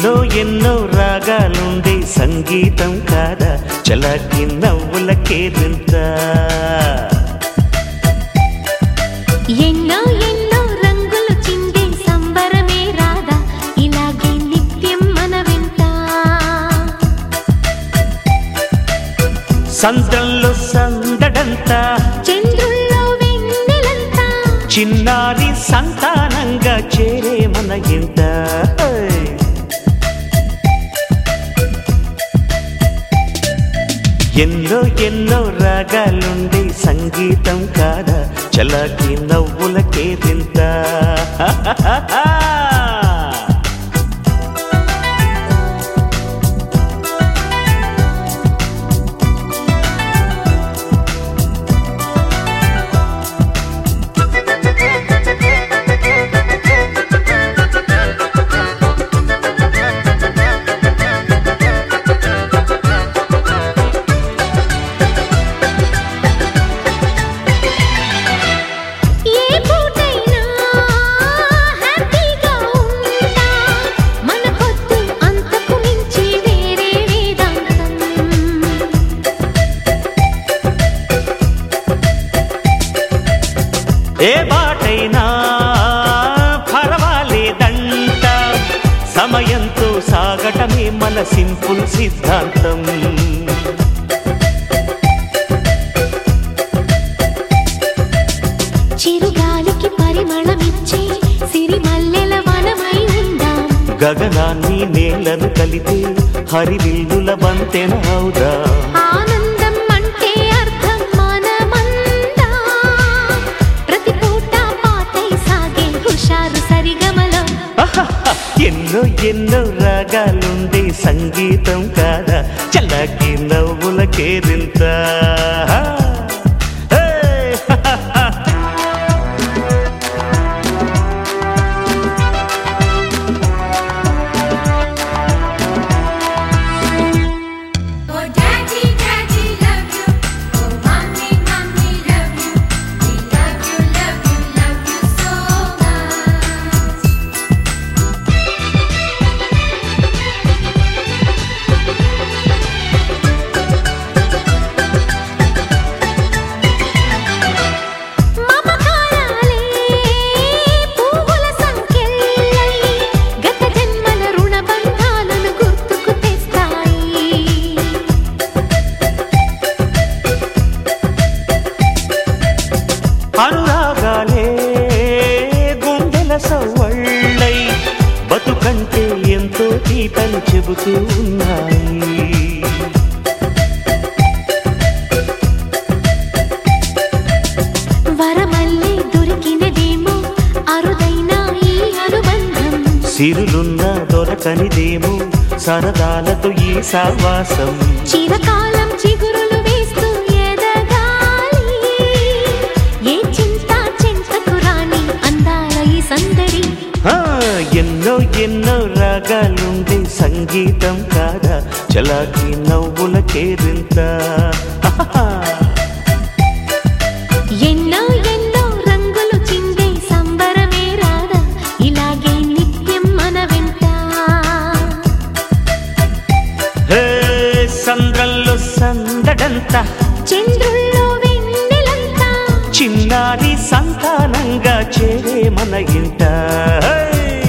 ఎన్నో ఎన్నో రాగాలుండే సంగీతం కాదా చలాకి నవ్వులకేరింత ఎన్నో ఎన్నో రంగులు చిందే సంబరమే రాదా ఇలాగే నిత్యం మన వెంట సంద్రంలో సందడంతా చంద్రుల్లో వెన్నెలంతా చిన్నారి సంతానంగా చేరే మన ఇంట ఎన్నో ఎన్నో రాగాలుండే సంగీతం కాదా చలాకి నవ్వులకేరింత ఏ బాటైనా పర్వాలేదంట సమయంతో సాగటమే మన సింపుల్ సిద్ధాంతం చిరుగాలికి పరిమళమిచ్చే సిరిమల్లెల వనమై ఉందాం గగనాన్ని నేలను కలిపే హరివిల్లుల వంతెన అవుదాం ఆనందం అంటే అర్థం మనమందా ప్రతి పూట పాటై సాగే హుషారు సరిగమలో ఎన్నో ఎన్నో రాగాలుండే సంగీతం కాదా చల్లకి నవ్వులకేరింత అనురాగాలే గుండెల సవ్వళ్ళై బతుకంటే ఎంతో తీపని చెబుతూ ఉన్నాయి వరమల్లే దొరికినదేమో అరుదైన ఈ అనుబంధం సిరులున్న దొరకనిదేమో సరదాలతో ఈ సావాసం చిరకాలం చిగురులు వేస్తూ ఎదగాలి ఏ చింత చింతకు రాని అందాల ఈ సందడి ఎన్నో ఎన్నో రాగాలుండే సంగీతం కాదా చలాకి నవ్వులకేరింత ఎన్నో ఎన్నో రంగులు చిందే సంబరమే రాదా ఇలాగే నిత్యం మన వెంట సంద్రంలో సందడంతా చంద్రుల్లో వెన్నెలంతా చిన్నారి సంతానంగా చేరే మన ఇంట